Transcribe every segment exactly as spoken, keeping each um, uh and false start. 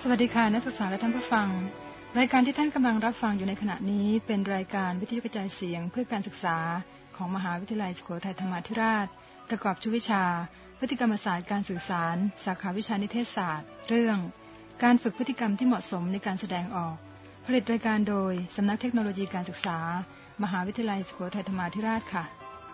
สวัสดีค่ะนักศึกษาและท่านผู้ฟังรายการที่ท่านกำลังรับฟังอยู่ในขณะนี้เป็นรายการวิทยุกระจายเสียงเพื่อการศึกษาของมหาวิทยาลัยสุโขทัยธรรมาธิราชประกอบชุดวิชาพฤติกรรมศาสตร์การสื่อสารสาขาวิชานิเทศศาสตร์เรื่องการฝึกพฤติกรรมที่เหมาะสมในการแสดงออกผลิตรายการโดยสำนักเทคโนโลยีการศึกษามหาวิทยาลัยสุโขทัยธรรมาธิราชค่ะ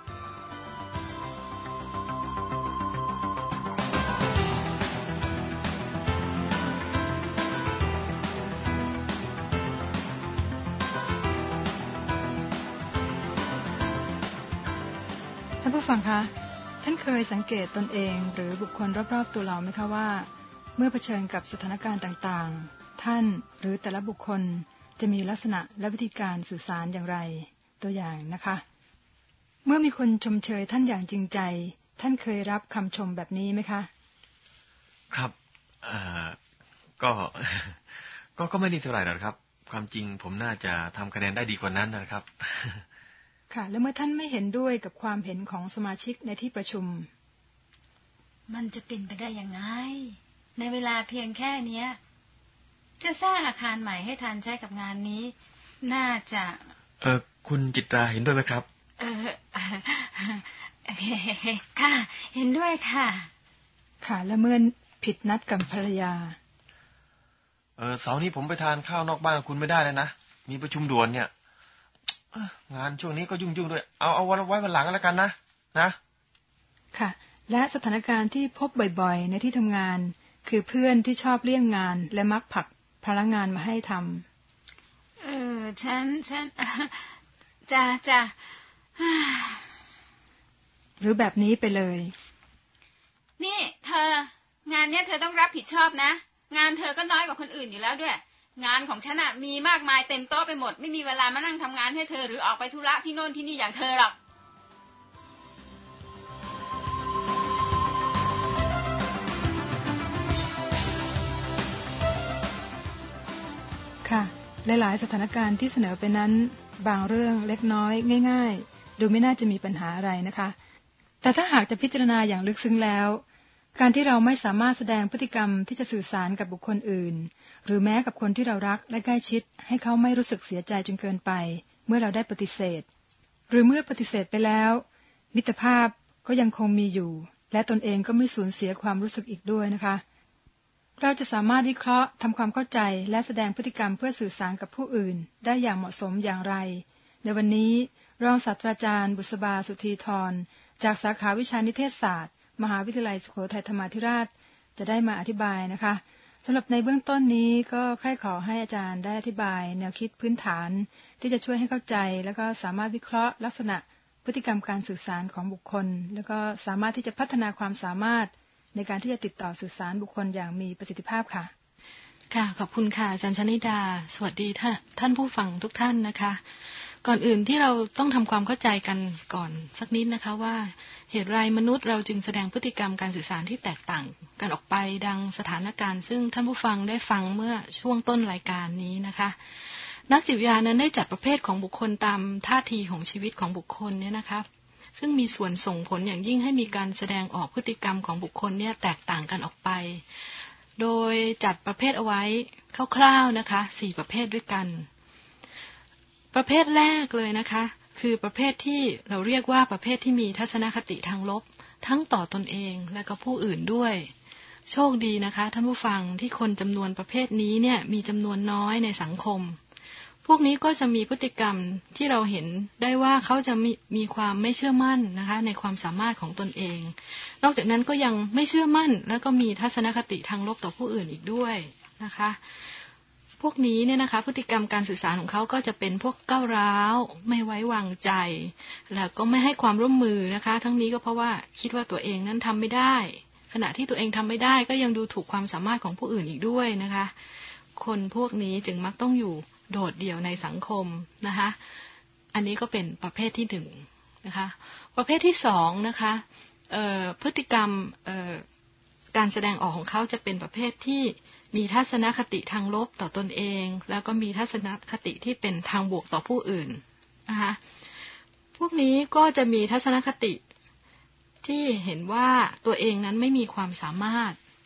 ท่านผู้ฟังคะท่านเคยสังเกตตนเองหรือบุคคลรอบๆตัวเราไหมคะว่าเมื่อเผชิญกับสถานการณ์ต่างๆท่านหรือแต่ละบุคคลจะมีลักษณะและวิธีการสื่อสารอย่างไรตัวอย่างนะคะเมื่อมีคนชมเชยท่านอย่างจริงใจท่านเคยรับคำชมแบบนี้ไหมคะครับอ่าก็ก็ก็ไม่ดีเท่าไหร่หรอกครับความจริงผมน่าจะทำคะแนนได้ดีกว่านั้นนะครับค่ะแล้วเมื่อท่านไม่เห็นด้วยกับความเห็นของสมาชิกในที่ประชุมมันจะเป็นไปได้ยังไงในเวลาเพียงแค่นี้จะสร้างอาคารใหม่ให้ทันใช้กับงานนี้น่าจะเออคุณจิตราเห็นด้วยไหมครับเออค่ะเห็นด้วยค่ะค่ะและเมื่อผิดนัดกับภรรยาเออเสาร์นี้ผมไปทานข้าวนอกบ้านกับคุณไม่ได้เลยนะมีประชุมด่วนเนี่ยงานช่วงนี้ก็ยุ่งๆด้วยเอาเอาไว้วันหลังแล้วกันนะนะค่ะและสถานการณ์ที่พบบ่อยๆในที่ทำงานคือเพื่อนที่ชอบเลี่ยงงานและมักผลักภาระงานมาให้ทำเออฉันฉันจ้าจ้าหรือแบบนี้ไปเลยนี่เธองานเนี้ยเธอต้องรับผิดชอบนะงานเธอก็น้อยกว่าคนอื่นอยู่แล้วด้วยงานของฉันอะมีมากมายเต็มโต๊ะไปหมดไม่มีเวลามานั่งทำงานให้เธอหรือออกไปธุระที่โน่นที่นี่อย่างเธอหรอกค่ะหลายๆสถานการณ์ที่เสนอไปนั้นบางเรื่องเล็กน้อยง่ายๆดูไม่น่าจะมีปัญหาอะไรนะคะแต่ถ้าหากจะพิจารณาอย่างลึกซึ้งแล้วการที่เราไม่สามารถแสดงพฤติกรรมที่จะสื่อสารกับบุคคลอื่นหรือแม้กับคนที่เรารักและใกล้ชิดให้เขาไม่รู้สึกเสียใจจนเกินไปเมื่อเราได้ปฏิเสธหรือเมื่อปฏิเสธไปแล้วมิตรภาพก็ยังคงมีอยู่และตนเองก็ไม่สูญเสียความรู้สึกอีกด้วยนะคะเราจะสามารถวิเคราะห์ทำความเข้าใจและแสดงพฤติกรรมเพื่อสื่อสารกับผู้อื่นได้อย่างเหมาะสมอย่างไรในวันนี้รองศาสตราจารย์บุษบาสุธีธรจากสาขาวิชานิเทศศาสตร์มหาวิทยาลัยสุโขทัยธรรมาธิราชจะได้มาอธิบายนะคะสำหรับในเบื้องต้นนี้ก็ใคร่ขอให้อาจารย์ได้อธิบายแนวคิดพื้นฐานที่จะช่วยให้เข้าใจแล้วก็สามารถวิเคราะห์ลักษณะพฤติกรรมการสื่อสารของบุคคลแล้วก็สามารถที่จะพัฒนาความสามารถในการที่จะติดต่อสื่อสารบุคคลอย่างมีประสิทธิภาพค่ะค่ะขอบคุณค่ะอาจารย์ชนิดาสวัสดีท่านท่านผู้ฟังทุกท่านนะคะก่อนอื่นที่เราต้องทำความเข้าใจกันก่อนสักนิดนะคะว่าเหตุไรมนุษย์เราจึงแสดงพฤติกรรมการสื่อสารที่แตกต่างกันออกไปดังสถานการณ์ซึ่งท่านผู้ฟังได้ฟังเมื่อช่วงต้นรายการนี้นะคะนักจิตวิทยานั้นได้จัดประเภทของบุคคลตามท่าทีของชีวิตของบุคคลเนี่ยนะคะซึ่งมีส่วนส่งผลอย่างยิ่งให้มีการแสดงออกพฤติกรรมของบุคคลเนี่ยแตกต่างกันออกไปโดยจัดประเภทเอาไว้คร่าวๆนะคะสี่ประเภทด้วยกันประเภทแรกเลยนะคะคือประเภทที่เราเรียกว่าประเภทที่มีทัศนคติทางลบทั้งต่อตนเองและก็ผู้อื่นด้วยโชคดีนะคะท่านผู้ฟังที่คนจำนวนประเภทนี้เนี่ยมีจำนวนน้อยในสังคมพวกนี้ก็จะมีพฤติกรรมที่เราเห็นได้ว่าเขาจะมีมีความไม่เชื่อมั่นนะคะในความสามารถของตนเองนอกจากนั้นก็ยังไม่เชื่อมั่นแล้วก็มีทัศนคติทางลบต่อผู้อื่นอีกด้วยนะคะพวกนี้เนี่ยนะคะพฤติกรรมการสื่อสารของเขาก็จะเป็นพวกก้าวร้าวไม่ไว้วางใจแล้วก็ไม่ให้ความร่วมมือนะคะทั้งนี้ก็เพราะว่าคิดว่าตัวเองนั้นทำไม่ได้ขณะที่ตัวเองทำไม่ได้ก็ยังดูถูกความสามารถของผู้อื่นอีกด้วยนะคะคนพวกนี้จึงมักต้องอยู่โดดเดี่ยวในสังคมนะคะอันนี้ก็เป็นประเภทที่หนึ่งนะคะประเภทที่สองนะคะเอ่อพฤติกรรมเอ่อการแสดงออกของเขาจะเป็นประเภทที่มีทัศนคติทางลบต่อตนเองแล้วก็มีทัศนคติที่เป็นทางบวกต่อผู้อื่นนะคะพวกนี้ก็จะมีทัศนคติที่เห็นว่าตัวเองนั้นไม่มีความสามารถ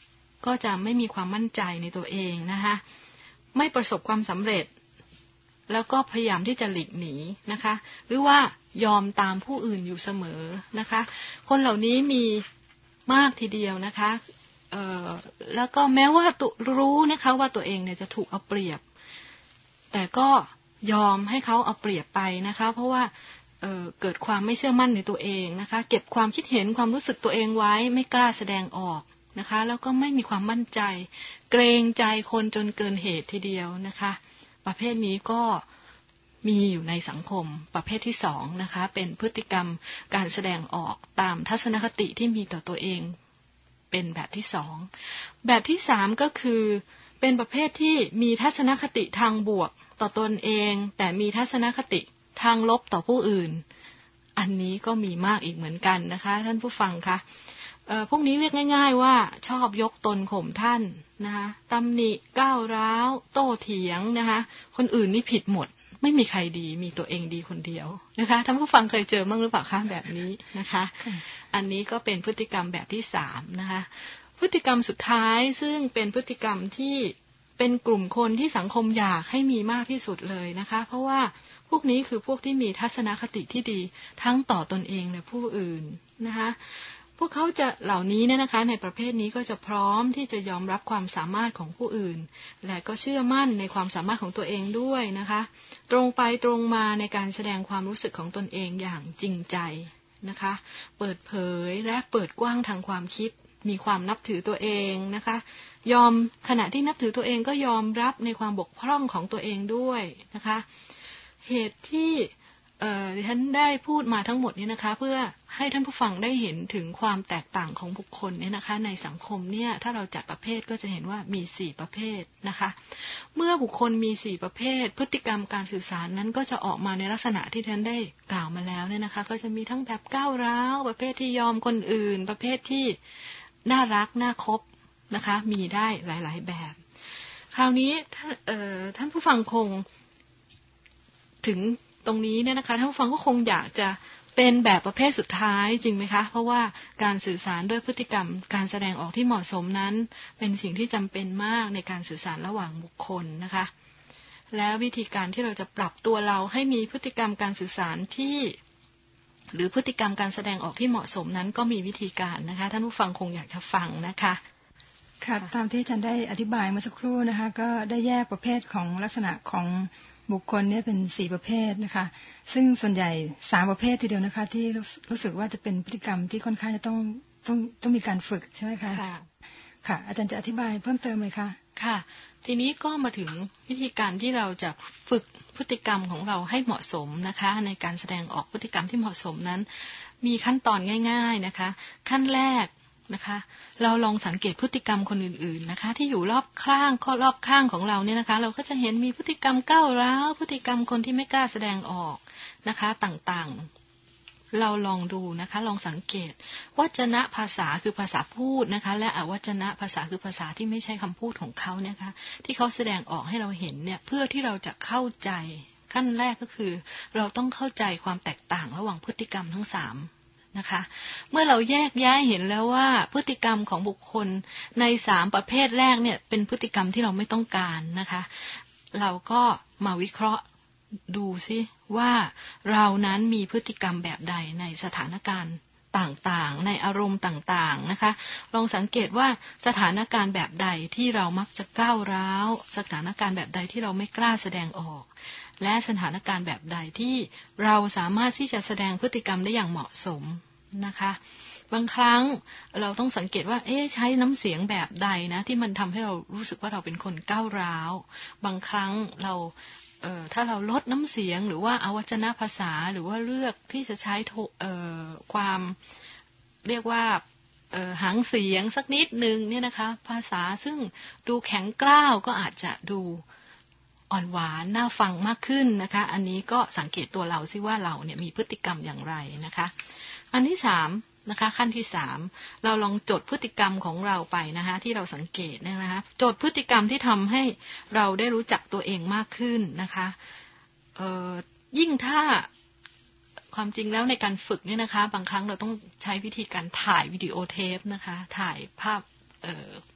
ก็จะไม่มีความมั่นใจในตัวเองนะคะไม่ประสบความสำเร็จแล้วก็พยายามที่จะหลีกหนีนะคะหรือว่ายอมตามผู้อื่นอยู่เสมอนะคะคนเหล่านี้มีมากทีเดียวนะคะเอ่อแล้วก็แม้ว่ารู้นะคะว่าตัวเองเนี่ยจะถูกเอาเปรียบแต่ก็ยอมให้เขาเอาเปรียบไปนะคะเพราะว่าเอ่อเกิดความไม่เชื่อมั่นในตัวเองนะคะเก็บความคิดเห็นความรู้สึกตัวเองไว้ไม่กล้าแสดงออกนะคะแล้วก็ไม่มีความมั่นใจเกรงใจคนจนเกินเหตุทีเดียวนะคะประเภทนี้ก็มีอยู่ในสังคมประเภทที่สองนะคะเป็นพฤติกรรมการแสดงออกตามทัศนคติที่มีต่อตัวเองเป็นแบบที่สองแบบที่สามก็คือเป็นประเภทที่มีทัศนคติทางบวกต่อตนเองแต่มีทัศนคติทางลบต่อผู้อื่นอันนี้ก็มีมากอีกเหมือนกันนะคะท่านผู้ฟังคะเอ่อพวกนี้เรียกง่ายๆว่าชอบยกตนข่มท่านนะคะตำหนิก้าวร้าวโต้เถียงนะคะคนอื่นนี่ผิดหมดไม่มีใครดีมีตัวเองดีคนเดียวนะคะท่านผู้ฟังเคยเจอบ้างหรือเปล่าคะแบบนี้นะคะอันนี้ก็เป็นพฤติกรรมแบบที่สามนะคะพฤติกรรมสุดท้ายซึ่งเป็นพฤติกรรมที่เป็นกลุ่มคนที่สังคมอยากให้มีมากที่สุดเลยนะคะเพราะว่าพวกนี้คือพวกที่มีทัศนคติที่ดีทั้งต่อตนเองและผู้อื่นนะคะพวกเขาจะเหล่านี้เนี่ยนะคะในประเภทนี้ก็จะพร้อมที่จะยอมรับความสามารถของผู้อื่นและก็เชื่อมั่นในความสามารถของตัวเองด้วยนะคะตรงไปตรงมาในการแสดงความรู้สึกของตนเองอย่างจริงใจนะคะเปิดเผยและเปิดกว้างทางความคิดมีความนับถือตัวเองนะคะยอมขณะที่นับถือตัวเองก็ยอมรับในความบกพร่องของตัวเองด้วยนะคะเหตุที่เอ่อท่านได้พูดมาทั้งหมดนี้นะคะเพื่อให้ท่านผู้ฟังได้เห็นถึงความแตกต่างของบุคคลเนี่ยนะคะในสังคมเนี่ยถ้าเราจัดประเภทก็จะเห็นว่ามีสี่ประเภทนะคะเมื่อบุคคลมีสี่ประเภทพฤติกรรมการสื่อสารนั้นก็จะออกมาในลักษณะที่ท่านได้กล่าวมาแล้วเนี่ยนะคะก็จะมีทั้งแบบก้าวร้าวประเภทที่ยอมคนอื่นประเภทที่น่ารักน่าคบนะคะมีได้หลายๆแบบคราวนี้เอ่อท่านผู้ฟังคงถึงตรงนี้เนี่ยนะคะท่านผู้ฟังก็คงอยากจะเป็นแบบประเภทสุดท้ายจริงไหมคะเพราะว่าการสื่อสารด้วยพฤติกรรมการแสดงออกที่เหมาะสมนั้นเป็นสิ่งที่จำเป็นมากในการสื่อสารระหว่างบุคคลนะคะแล้ววิธีการที่เราจะปรับตัวเราให้มีพฤติกรรมการสื่อสารที่หรือพฤติกรรมการแสดงออกที่เหมาะสมนั้นก็มีวิธีการนะคะท่านผู้ฟังคงอยากจะฟังนะคะค่ะตามที่อาจารย์ได้อธิบายเมื่อสักครู่นะคะก็ได้แยกประเภทของลักษณะของบุคคลเนี่ยเป็นสี่ประเภทนะคะซึ่งส่วนใหญ่สามประเภททีเดียวนะคะที่รู้สึกว่าจะเป็นพฤติกรรมที่ค่อนข้างจะต้องต้องต้องมีการฝึกใช่ไหมคะค่ะค่ะอาจารย์จะอธิบายเพิ่มเติมไหมคะค่ะทีนี้ก็มาถึงวิธีการที่เราจะฝึกพฤติกรรมของเราให้เหมาะสมนะคะในการแสดงออกพฤติกรรมที่เหมาะสมนั้นมีขั้นตอนง่ายๆนะคะขั้นแรกนะคะเราลองสังเกตพฤติกรรมคนอื่นๆนะคะที่อยู่รอบข้างข้อรอบข้างของเราเนี่ยนะคะเราก็จะเห็นมีพฤติกรรมก้าวร้าวพฤติกรรมคนที่ไม่กล้าแสดงออกนะคะต่างๆเราลองดูนะคะลองสังเกตวจนะภาษาคือภาษาพูดนะคะและอวจนะภาษาคือภาษาที่ไม่ใช่คำพูดของเขาเนี่ยนะคะที่เขาแสดงออกให้เราเห็นเนี่ยเพื่อที่เราจะเข้าใจขั้นแรกก็คือเราต้องเข้าใจความแตกต่างระหว่างพฤติกรรมทั้งสามนะคะเมื่อเราแยกแยะเห็นแล้วว่าพฤติกรรมของบุคคลในสามประเภทแรกเนี่ยเป็นพฤติกรรมที่เราไม่ต้องการนะคะเราก็มาวิเคราะห์ดูซิว่าเรานั้นมีพฤติกรรมแบบใดในสถานการณ์ต่างๆในอารมณ์ต่างๆนะคะลองสังเกตว่าสถานการณ์แบบใดที่เรามักจะก้าวร้าวสถานการณ์แบบใดที่เราไม่กล้าแสดงออกและสถานการณ์แบบใดที่เราสามารถที่จะแสดงพฤติกรรมได้อย่างเหมาะสมนะคะบางครั้งเราต้องสังเกตว่าเอ๊ะใช้น้ำเสียงแบบใดนะที่มันทำให้เรารู้สึกว่าเราเป็นคนก้าวร้าวบางครั้งเราเอ่อถ้าเราลดน้ำเสียงหรือว่าอวจนภาษาหรือว่าเลือกที่จะใช้เอ่อความเรียกว่าเอ่อหางเสียงสักนิดนึงเนี่ยนะคะภาษาซึ่งดูแข็งกร้าวก็อาจจะดูอ่อนหวานน่าฟังมากขึ้นนะคะอันนี้ก็สังเกตตัวเราซิว่าเราเนี่ยมีพฤติกรรมอย่างไรนะคะอันที่สามนะคะขั้นที่สามเราลองจดพฤติกรรมของเราไปนะคะที่เราสังเกตนะคะจดพฤติกรรมที่ทำให้เราได้รู้จักตัวเองมากขึ้นนะคะเอ่อยิ่งถ้าความจริงแล้วในการฝึกเนี่ยนะคะบางครั้งเราต้องใช้วิธีการถ่ายวิดีโอเทปนะคะถ่ายภาพเอ่อภ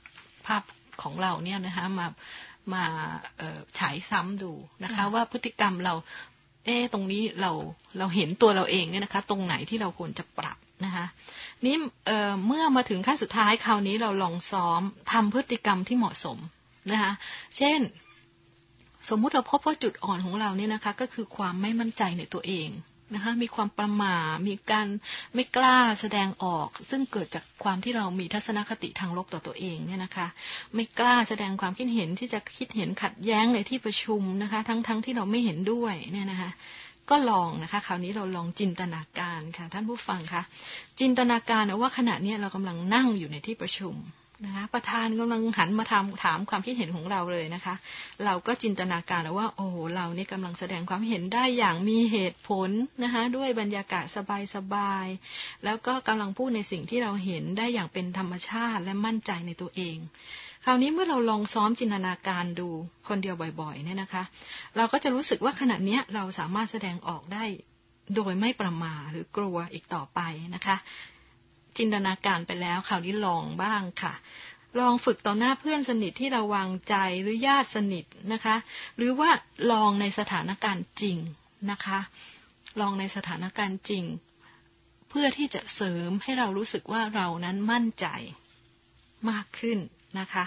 ภาพของเราเนี่ยนะคะมามาฉายซ้ำดูนะคะว่าพฤติกรรมเราเอ๊ะตรงนี้เราเราเห็นตัวเราเองเนี่ยนะคะตรงไหนที่เราควรจะปรับนะคะนี่เอ่อเมื่อมาถึงขั้นสุดท้ายคราวนี้เราลองซ้อมทำพฤติกรรมที่เหมาะสมนะคะเช่นสมมุติเราพบว่าจุดอ่อนของเราเนี่ยนะคะก็คือความไม่มั่นใจในตัวเองนะคะมีความประหม่ามีการไม่กล้าแสดงออกซึ่งเกิดจากความที่เรามีทัศนคติทางลบต่อตัวเองเนี่ยนะคะไม่กล้าแสดงความคิดเห็นที่จะคิดเห็นขัดแย้งในที่ประชุมนะคะทั้งๆ ท, ที่เราไม่เห็นด้วยเนี่ยนะคะก็ลองนะคะคราวนี้เราลองจินตนาการค่ะท่านผู้ฟังคะจินตนาการว่าขณะนี้เรากำลังนั่งอยู่ในที่ประชุมนะคะประธานกำลังหันมาทำถามความคิดเห็นของเราเลยนะคะเราก็จินตนาการว่าโอ้เรานี่กำลังแสดงความเห็นได้อย่างมีเหตุผลนะคะด้วยบรรยากาศสบายๆแล้วก็กำลังพูดในสิ่งที่เราเห็นได้อย่างเป็นธรรมชาติและมั่นใจในตัวเองคราวนี้เมื่อเราลองซ้อมจินตนาการดูคนเดียวบ่อยๆเนี่ยนะคะเราก็จะรู้สึกว่าขณะนี้เราสามารถแสดงออกได้โดยไม่ประมาทหรือกลัวอีกต่อไปนะคะจินตนาการไปแล้วคราวนี้ลองบ้างค่ะลองฝึกต่อหน้าเพื่อนสนิทที่เราวางใจหรือญาติสนิทนะคะหรือว่าลองในสถานการณ์จริงนะคะลองในสถานการณ์จริงเพื่อที่จะเสริมให้เรารู้สึกว่าเรานั้นมั่นใจมากขึ้นนะคะ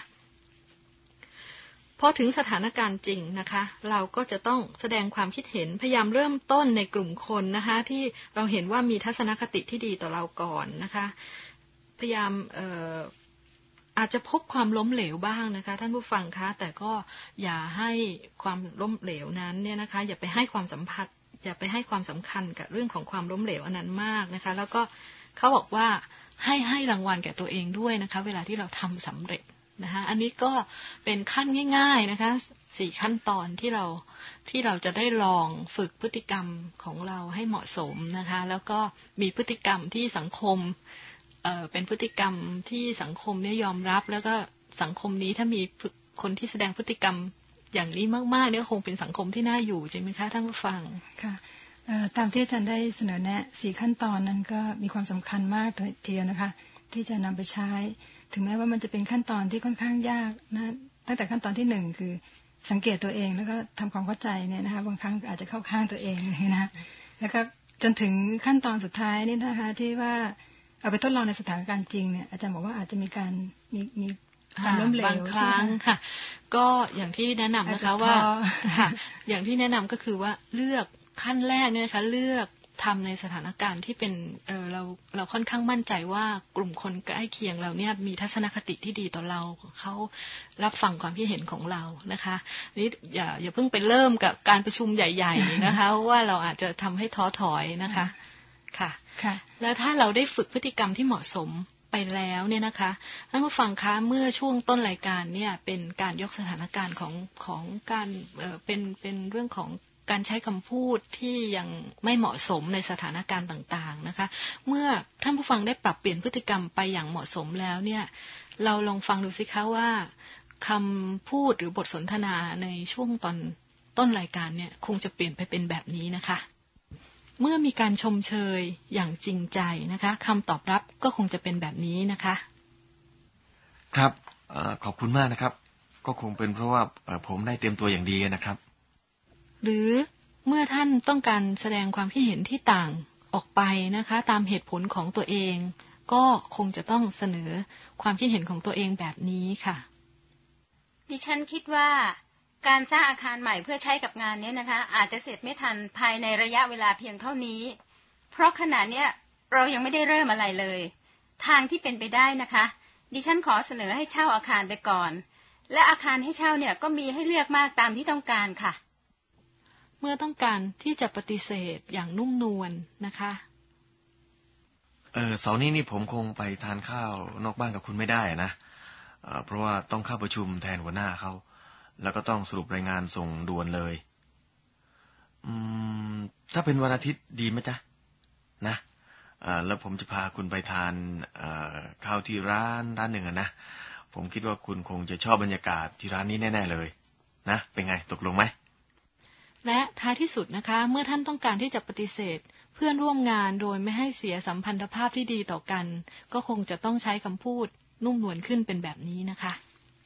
พอถึงสถานการณ์จริงนะคะเราก็จะต้องแสดงความคิดเห็นพยายามเริ่มต้นในกลุ่มคนนะคะที่เราเห็นว่ามีทัศนคติที่ดีต่อเราก่อนนะคะพยายามเอ่ออาจจะพบความล้มเหลวบ้างนะคะท่านผู้ฟังคะแต่ก็อย่าให้ความล้มเหลวนั้นเนี่ยนะคะอย่าไปให้ความสัมพันธ์อย่าไปให้ความสำคัญกับเรื่องของความล้มเหลวอันนั้นมากนะคะแล้วก็เขาบอกว่าให้ให้รางวัลแก่ตัวเองด้วยนะคะเวลาที่เราทำสำเร็จนะคะอันนี้ก็เป็นขั้นง่ายๆนะคะสี่ขั้นตอนที่เราที่เราจะได้ลองฝึกพฤติกรรมของเราให้เหมาะสมนะคะแล้วก็มีพฤติกรรมที่สังคมเอ่อเป็นพฤติกรรมที่สังคมเนี่ยยอมรับแล้วก็สังคมนี้ถ้ามีคนที่แสดงพฤติกรรมอย่างนี้มากๆเนี่ยคงเป็นสังคมที่น่าอยู่ใช่ไหมคะท่านผู้ฟังค่ะตามที่อาจารย์ได้เสนอแนะสี่ขั้นตอนนั้นก็มีความสำคัญมากทีเดียวนะคะที่จะนำไปใช้ถึงแม้ว่ามันจะเป็นขั้นตอนที่ค่อนข้างยากนะตั้งแต่ขั้นตอนที่หนึ่งคือสังเกตตัวเองแล้วก็ทำความเข้าใจเนี่ยนะคะบางครั้งอาจจะเข้าข้างตัวเองนะแล้วก็จนถึงขั้นตอนสุดท้ายนี่นะคะที่ว่าเอาไปทดลองในสถานการณ์จริงเนี่ยอาจารย์บอกว่าอาจจะมีการมีมีการล้มเหลวบางครั้งค่ะก็อย่างที่แนะนำนะคะว่าอย่างที่แนะนำก็คือว่าเลือกขั้นแรกเนี่ยนะคะเลือกทำในสถานการณ์ที่เป็นเออเราเราค่อนข้างมั่นใจว่ากลุ่มคนใกล้เคียงเราเนี่ยมีทัศนคติที่ดีต่อเราเขารับฟังความคิดเห็นของเรานะคะนี่อย่าอย่าเพิ่งไปเริ่มกับการประชุมใหญ่ๆนะคะว่าเราอาจจะทำให้ท้อถอยนะคะค่ะค่ะแล้วถ้าเราได้ฝึกพฤติกรรมที่เหมาะสมไปแล้วเนี่ยนะคะท่านผู้ฟังคะเมื่อช่วงต้นรายการเนี่ยเป็นการยกสถานการณ์ของของการเอ่อเป็นเป็นเรื่องของการใช้คำพูดที่ยังไม่เหมาะสมในสถานการณ์ต่างๆนะคะเมื่อท่านผู้ฟังได้ปรับเปลี่ยนพฤติกรรมไปอย่างเหมาะสมแล้วเนี่ยเราลองฟังดูสิคะว่าคำพูดหรือบทสนทนาในช่วงตอนต้นรายการเนี่ยคงจะเปลี่ยนไปเป็นแบบนี้นะคะเมื่อมีการชมเชยอย่างจริงใจนะคะคำตอบรับก็คงจะเป็นแบบนี้นะคะครับขอบคุณมากนะครับก็คงเป็นเพราะว่าผมได้เตรียมตัวอย่างดีนะครับหรือเมื่อท่านต้องการแสดงความคิดเห็นที่ต่างออกไปนะคะตามเหตุผลของตัวเองก็คงจะต้องเสนอความคิดเห็นของตัวเองแบบนี้ค่ะดิฉันคิดว่าการสร้างอาคารใหม่เพื่อใช้กับงานนี้นะคะอาจจะเสร็จไม่ทันภายในระยะเวลาเพียงเท่านี้เพราะขณะนี้เรายังไม่ได้เริ่มอะไรเลยทางที่เป็นไปได้นะคะดิฉันขอเสนอให้เช่าอาคารไปก่อนและอาคารให้เช่าเนี่ยก็มีให้เลือกมากตามที่ต้องการค่ะเมื่อต้องการที่จะปฏิเสธอย่างนุ่มนวลนะคะเออเสาร์นี้นี่ผมคงไปทานข้าวนอกบ้านกับคุณไม่ได้นะเอ่อเพราะว่าต้องเข้าประชุมแทนหัวหน้าเขาแล้วก็ต้องสรุปรายงานส่งด่วนเลยอืมถ้าเป็นวันอาทิตย์ดีไหมจ๊ะนะเอ่อแล้วผมจะพาคุณไปทานเอ่อข้าวที่ร้านร้านหนึ่งนะผมคิดว่าคุณคงจะชอบบรรยากาศที่ร้านนี้แน่ๆเลยนะเป็นไงตกลงไหมและท้ายที่สุดนะคะเมื่อท่านต้องการที่จะปฏิเสธเพื่อนร่วมงานโดยไม่ให้เสียสัมพันธภาพที่ดีต่อกันก็คงจะต้องใช้คำพูดนุ่มนวลขึ้นเป็นแบบนี้นะคะ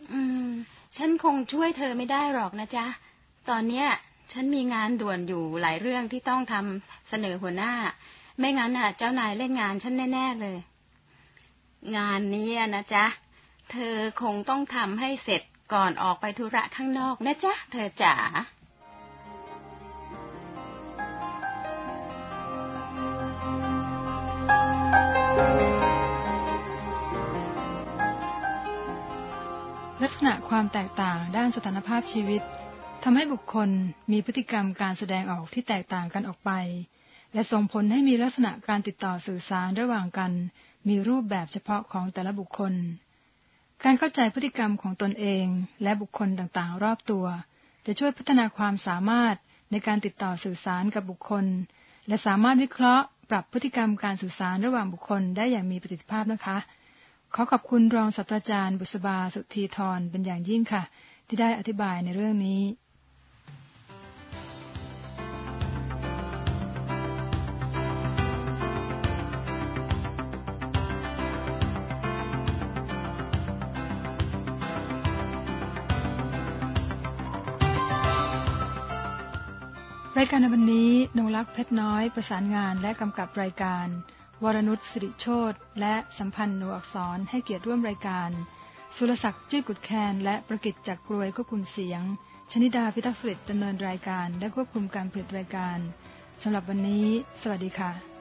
อืมฉันคงช่วยเธอไม่ได้หรอกนะจ๊ะตอนเนี้ยฉันมีงานด่วนอยู่หลายเรื่องที่ต้องทำเสนอหัวหน้าไม่งั้นน่ะเจ้านายเล่นงานฉันแน่ๆเลยงานนี้นะจ๊ะเธอคงต้องทำให้เสร็จก่อนออกไปธุระข้างนอกนะจ๊ะเธอจ๋าลักษณะความแตกต่างด้านสถานภาพชีวิตทำให้บุคคลมีพฤติกรรมการแสดงออกที่แตกต่างกันออกไปและส่งผลให้มีลักษณะการติดต่อสื่อสารระหว่างกันมีรูปแบบเฉพาะของแต่ละบุคคลการเข้าใจพฤติกรรมของตนเองและบุคคลต่างๆรอบตัวจะช่วยพัฒนาความสามารถในการติดต่อสื่อสารกับบุคคลและสามารถวิเคราะห์ปรับพฤติกรรมการสื่อสารระหว่างบุคคลได้อย่างมีประสิทธิภาพนะคะขอขอบคุณรองศาสตราจารย์บุษบาสุธีธรเป็นอย่างยิ่งค่ะที่ได้อธิบายในเรื่องนี้รายการในวันนี้นงลักษณ์เพชรน้อยประสานงานและกำกับรายการวรนุชสิริโชติและสัมพันธ์หนูอักษรให้เกียรติร่วมรายการสุรศักดิ์จุ้ยกุดแคนและประกิตจักรกรวยควบคุมเสียงชนิดาพิทักษ์สุริดดำเนินรายการและควบคุมการผลิตรายการสำหรับวันนี้สวัสดีค่ะ